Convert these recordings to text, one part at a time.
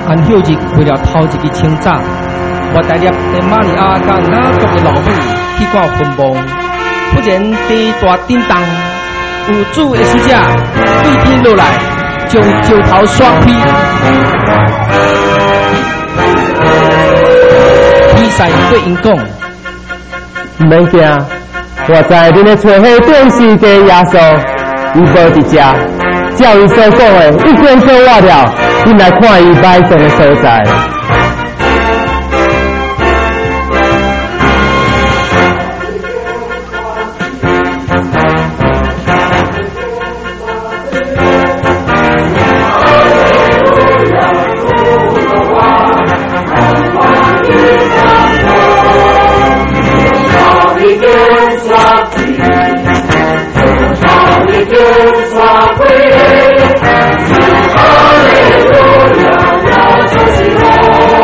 安休日为了头一个清早，我带着玛利亚甲雅各的老母去看坟墓，忽然地大震动，有主的使者对天落来，将石头刷开。比赛对因讲： 唔免惊，我知恁的找迄顶世界耶稣，伊无伫遮。照伊所讲的，一天做我了，恁来看伊摆种的所在。 哈利路亚，要主起我。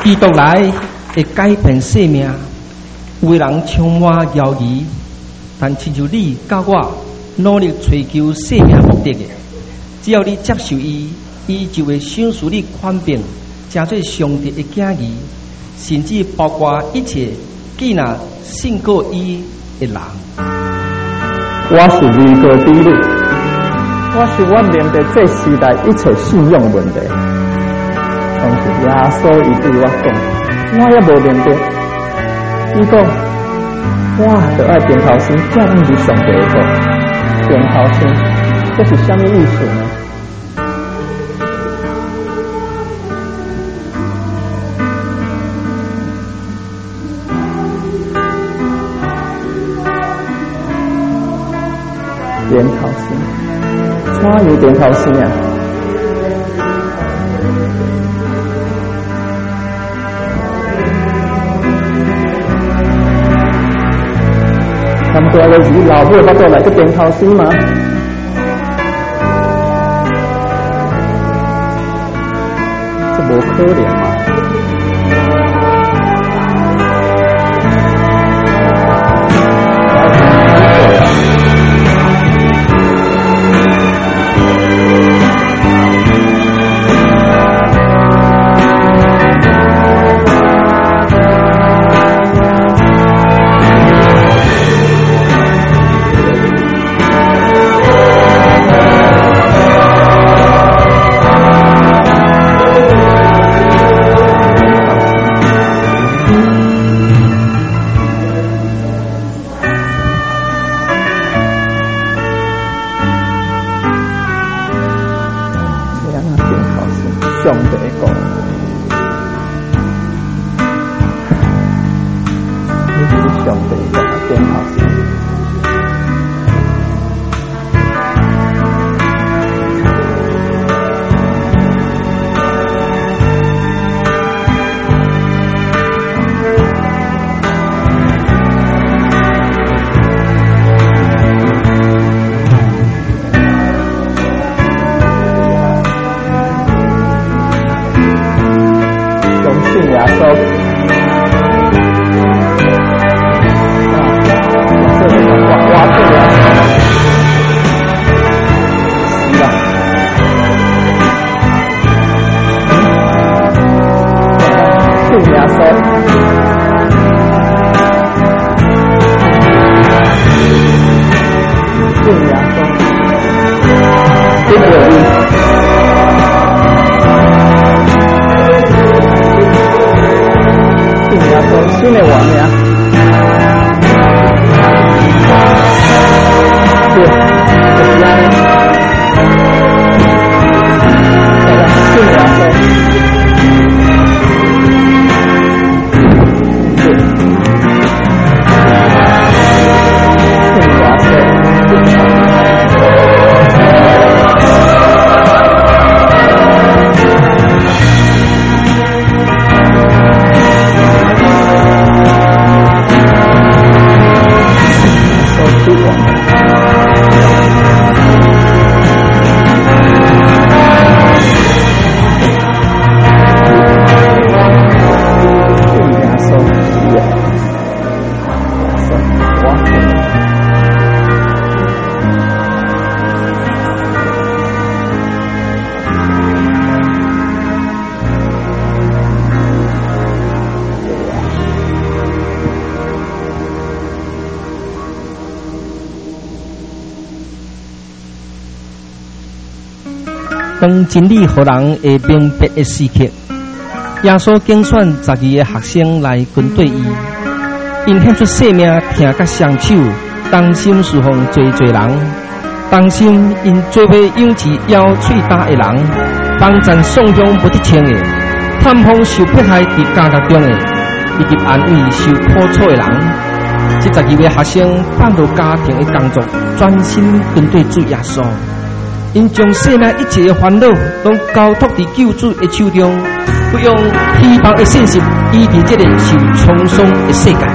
基督来会改变生命，有的人充满犹豫，但亲像你甲我努力追求生命目的的，只要你接受伊，伊就会赏赐你宽病，成做上帝的囝儿，甚至包括一切既然信过伊的人。 我是尼哥底母，我是我面对这时代一切信仰问题。当时耶稣伊对我讲，我也无明白。伊讲，我就爱点头心，叫咱是上帝的国。点头心，这是什么意思呢？点头心，怎样点头心啊？他们说的是老母巴肚来个点头心吗？这无可能嘛！上帝讲，你是上帝讲的点头心。新的王呀，对，就是安尼。好了，新亚洲，对，新亚洲。 当真理互人会明白的时刻，耶稣竞选12个学生来跟对伊，因献出性命，听甲双手，同心侍奉侪人，同心因做伙勇气腰喙打的人，帮赞丧中不得清的，探访受迫害伫家庭中的，以及安慰受苦楚的人。这12位学生放下家庭的工作，专心跟对主耶稣。因将生命一切的烦恼拢交托伫救主的手中，不用希望的信心医治这个受创伤的世界。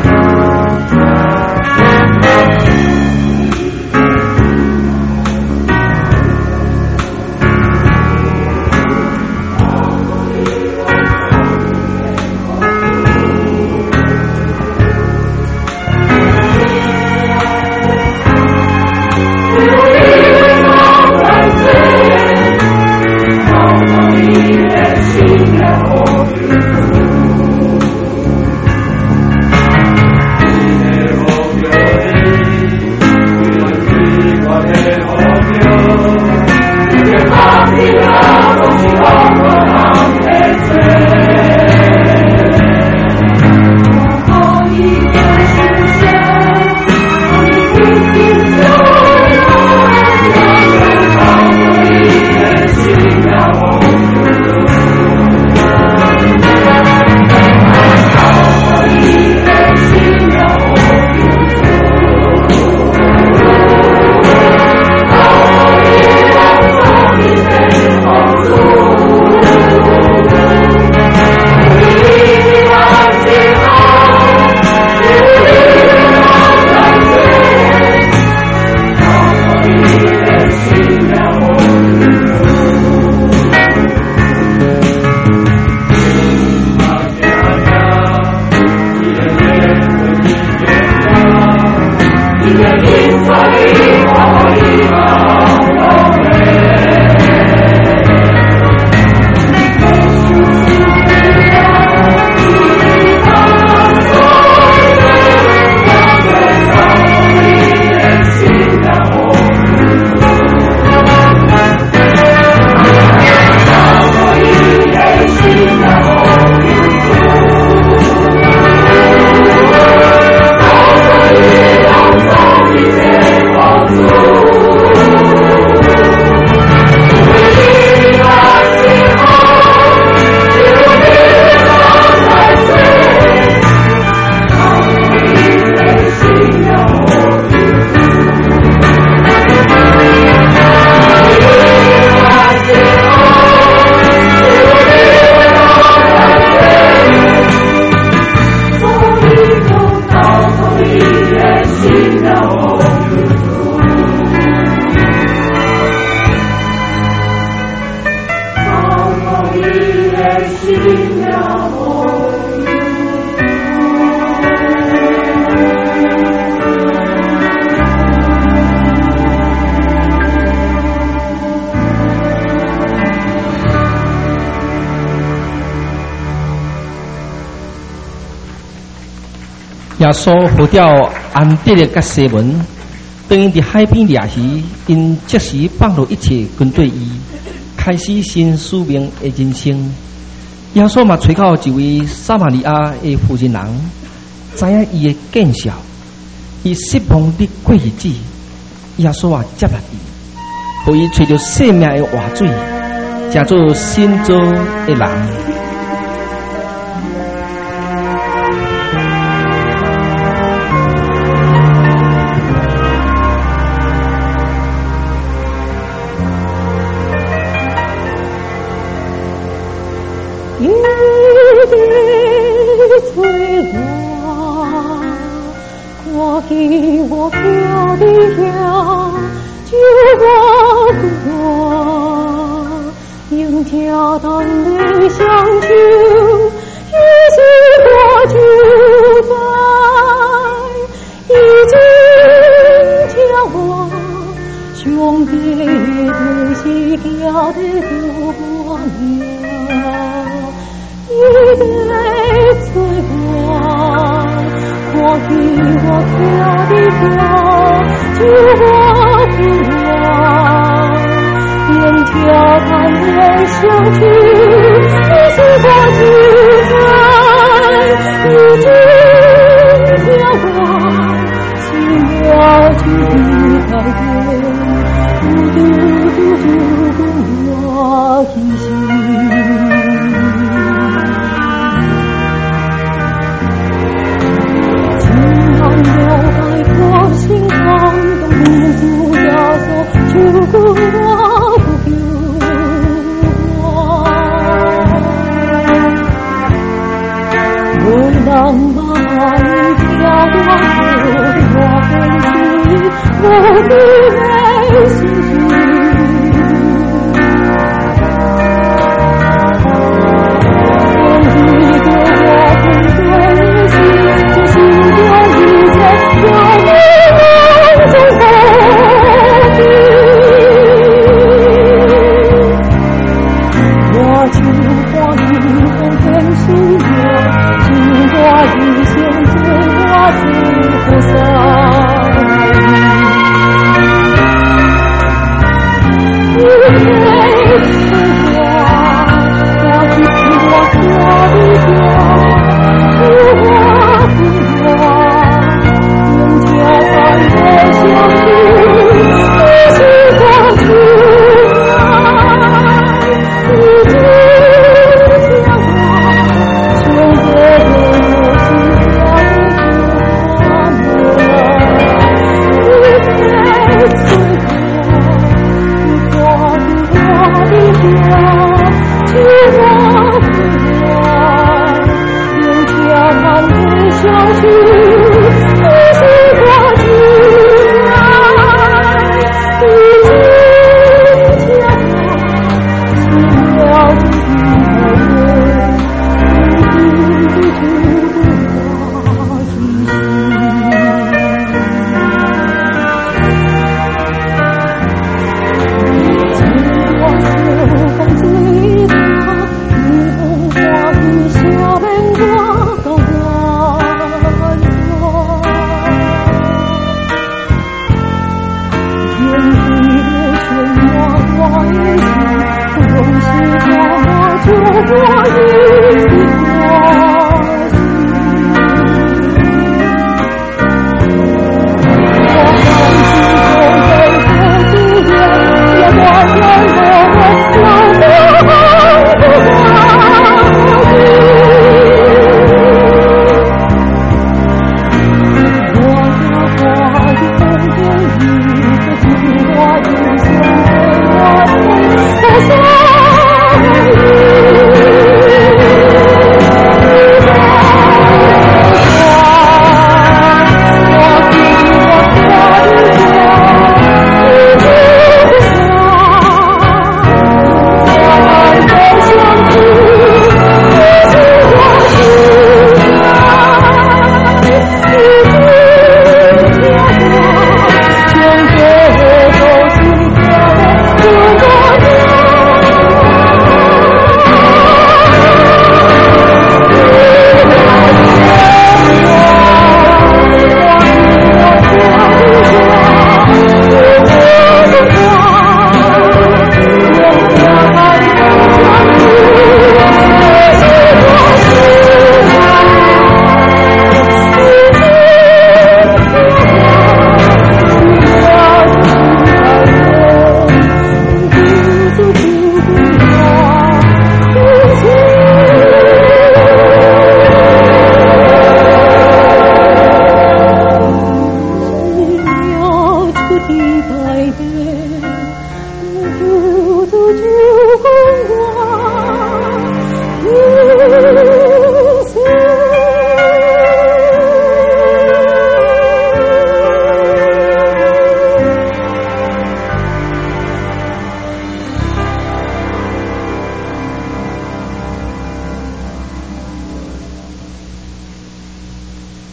耶稣呼叫安德烈甲西门，当因伫海边掠鱼，因即时放落一切跟对伊，开始新使命的人生。耶稣嘛找到一位撒玛利亚的妇人人，知影伊的见笑，伊失望的过日子，耶稣啊接纳伊，互伊找到生命的活水，成做新造的人。 我飘的飘，就我过，迎家当的相求，一起过就在，已经叫我兄弟对西家的多了，一对最光。我比我飘的飘，就我不忘，沿条淡人相去，一起过就在，已经飘过，心了就改变，嘟跟我一起。心肠动不要走，就跟我不我。为浪漫飘过我很心，我的内心。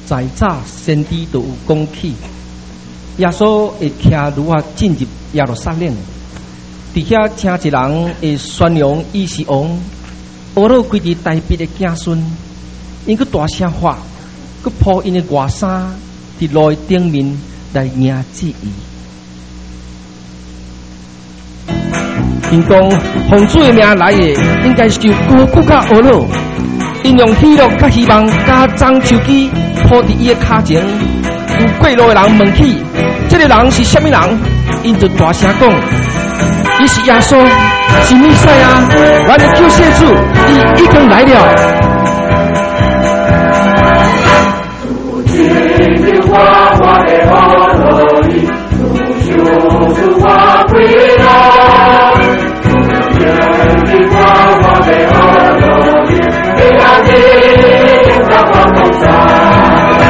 在早先知就有讲起，耶稣会徛如何进入耶路撒冷，伫遐听一人会宣扬伊是王，俄罗规日大笔的子孙，因佮大声喊，佮铺因的外衫伫路顶面来迎接伊。因讲奉主的名来的，应该是高骨甲俄罗。因用喜乐、甲希望、甲樟树枝铺伫伊的脚前。有过路的人问起，这个人是什么人？因就大声讲，伊是耶稣，是弥赛亚，我的救世主，伊已经来了。主今日我的俄罗伊，主救我归来。主今日我的俄罗伊，你让你让我同在。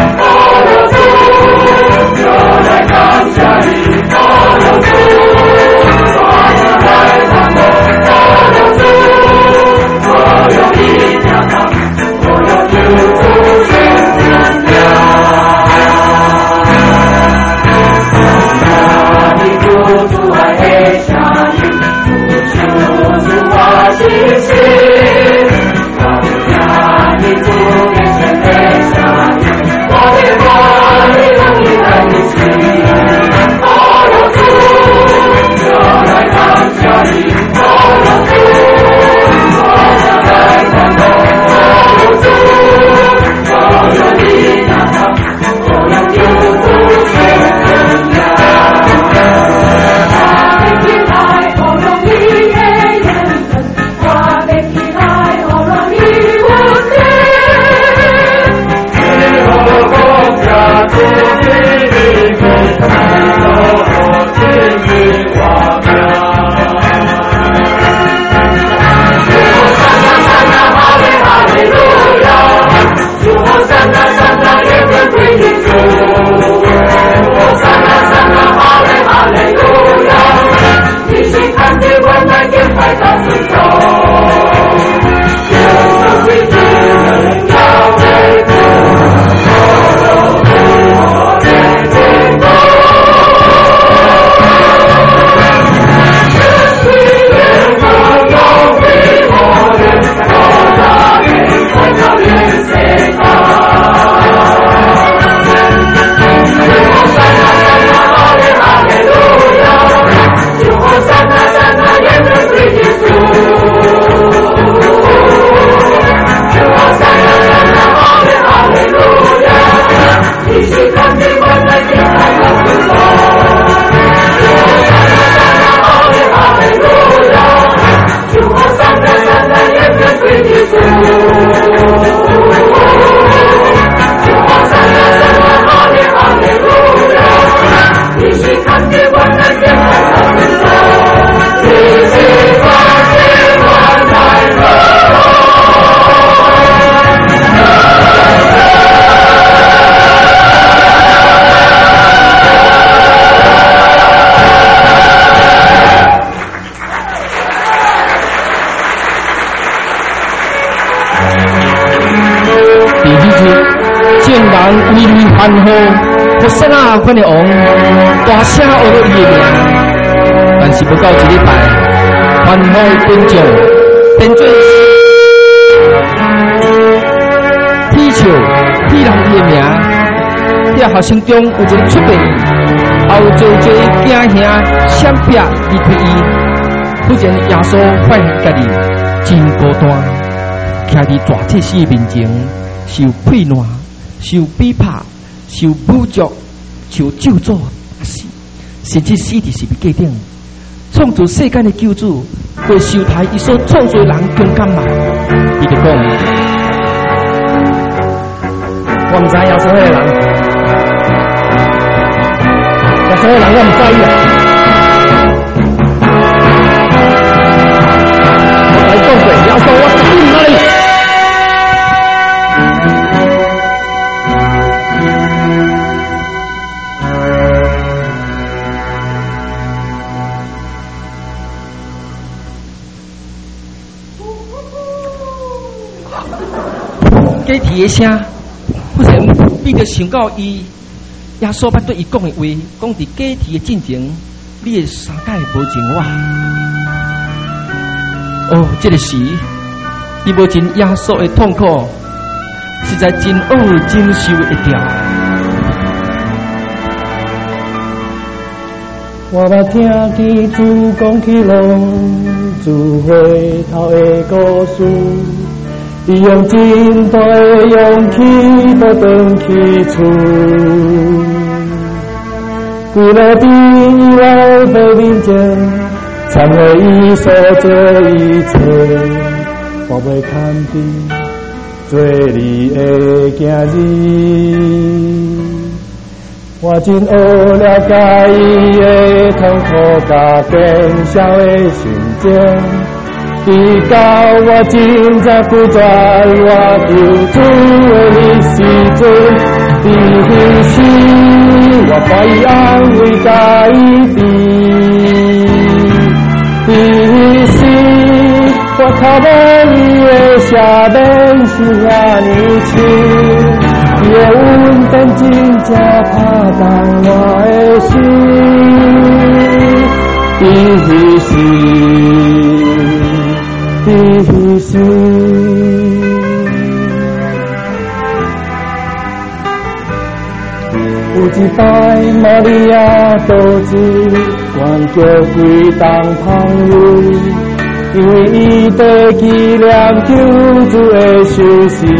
欢呼，我生啊，款的王，大声学了伊的名，但是不到一礼拜，欢呼的群众变做踢球、踢人伊的名。遐学生中有一个出名，也有做做囝兄闪避离开伊。忽然耶稣发现家己真孤单，徛伫大祭司面前，受骗乱、受逼迫。受侮辱、受咒诅打死，甚至死伫十字架顶。创造世间的救主，会受台伊所创造的人共感嘛？伊就讲：我毋知耶稣迄个人，耶稣迄个人我毋知啊。我来讲过，耶稣我是你哪里？鸡啼的声，忽然你着想到伊耶稣捌对伊讲的话，讲伫假期的进前，你会三界无情我。哦，这个时，伊无尽耶稣的痛苦，实在真恶真受一条。 我捌听见主讲起龙主回头的故事，伊用真大的勇气要转去厝，规个伫伊来的面前，参会伊所做一切，我袂堪比做你的囝儿。我真学了解伊的痛苦甲坚强的心情，直到我真正拒绝我救主的迄时阵，伫迄时我看伊安慰甲伊伫迄时我头尾伊的下面是遐尼深。伊的温存真正打动我的心，伫迄时，有一摆玛利亚独自关叫规东旁位，因为伊在纪念救主的受死。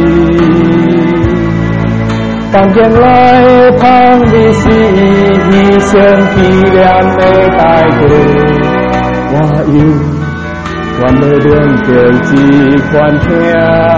当前来的旁边是伊牺牲纪念的代价，我原要领着这款听，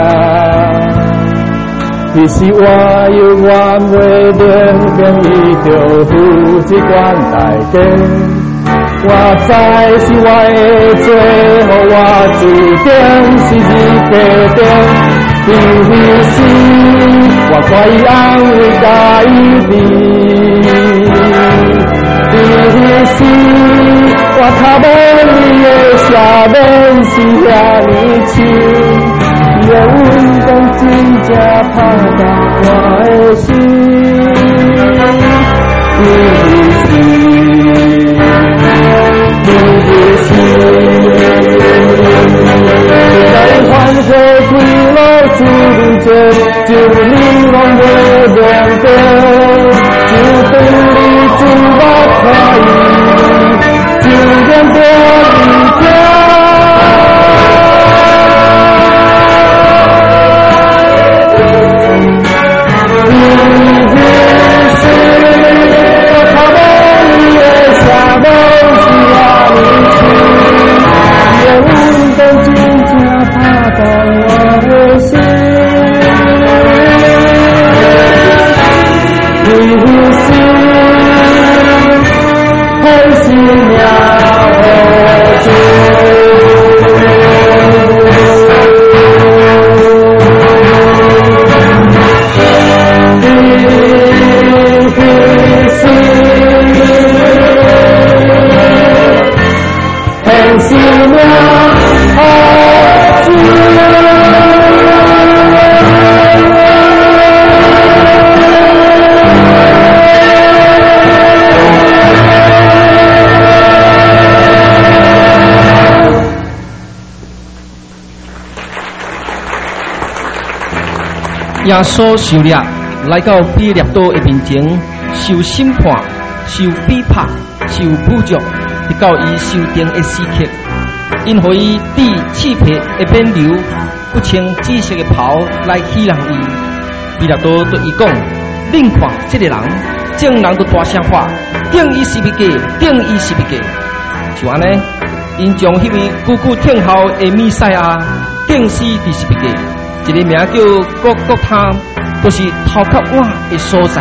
其实我原袂领伊着付这款代价。我知是我的罪，予我注定是日地定。伫迄时，我看伊安慰甲伊伫迄时，我头尾伊的下面是遐尼深，伊的温存真正打动我的心。在欢喜归路主面前，就你拢袂亮灯，就等你主捌看伊，就念着伊听。 耶稣受掠来到比勒多的面前，受审判、受逼迫、受侮辱，直到伊受定的时刻，因何伊滴刺皮的免流，不穿紫色的袍来欺人伊。比勒多对伊讲：“恁看这个人，众人都大声喊，定伊是不假，定伊是不假。”就安尼，因将迄位久久听候的弥赛亚定死伫是不假。一个名叫各各他，就是头壳碗的所在。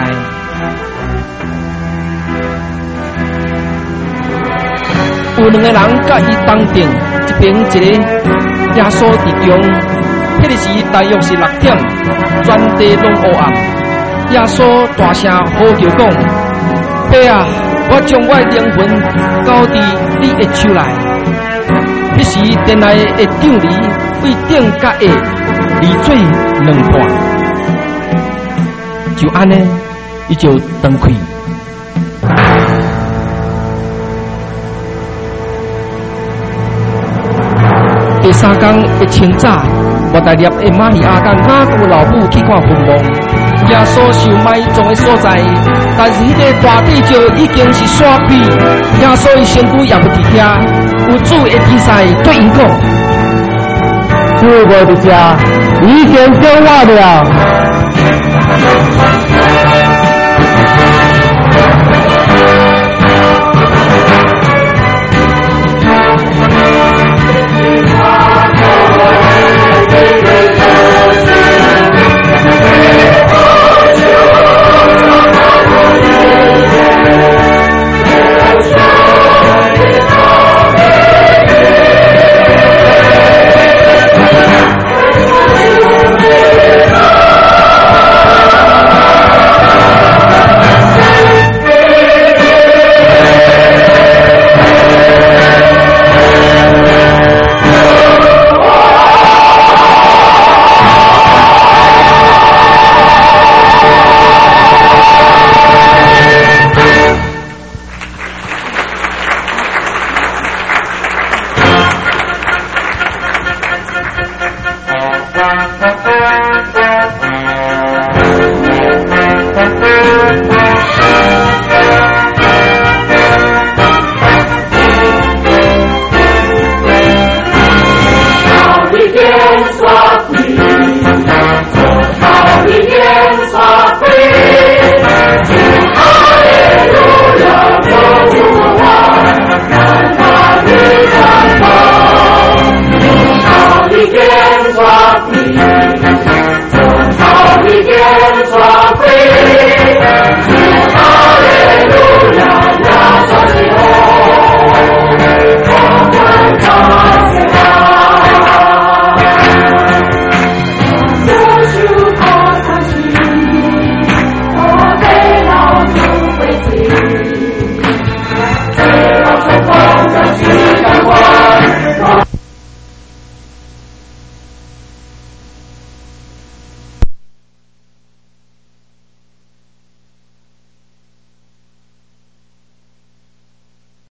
有两个人甲伊同定，一边一个耶稣伫中。迄个时大约是6点，全地拢黑暗。耶稣大声呼叫讲：“爸啊，我将我的灵魂交伫你的手内。”迄时殿内的长梨为顶甲下。离做两半， 就安尼，伊就断开。第3天一清早，我带入的玛利亚甲雅各老母去看坟墓，耶稣受埋葬的所在，但是迄个大地石已经是刷开，耶稣的身躯也不伫遐，有主的比赛对因讲。 主无伫遮，已经救我了。